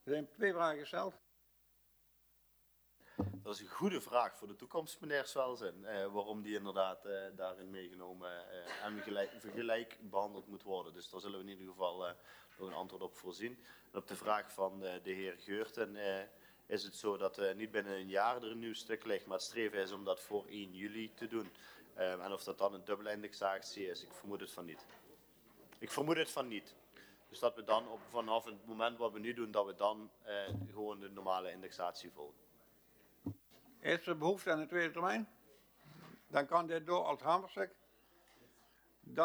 Er zijn 2 vragen gesteld. Dat is een goede vraag voor de toekomst, meneer Swelsen. Waarom die inderdaad daarin meegenomen en gelijk behandeld moet worden. Dus daar zullen we in ieder geval nog een antwoord op voorzien. En op de vraag van de heer Geurten is het zo dat niet binnen een jaar er een nieuw stuk ligt. Maar het streven is om dat voor 1 juli te doen. En of dat dan een dubbele indexatie is, ik vermoed het van niet. Ik vermoed het van niet. Dus dat we dan vanaf het moment wat we nu doen, dat we dan gewoon de normale indexatie volgen. Is er behoefte aan de tweede termijn? Dan kan dit door als hamerstuk.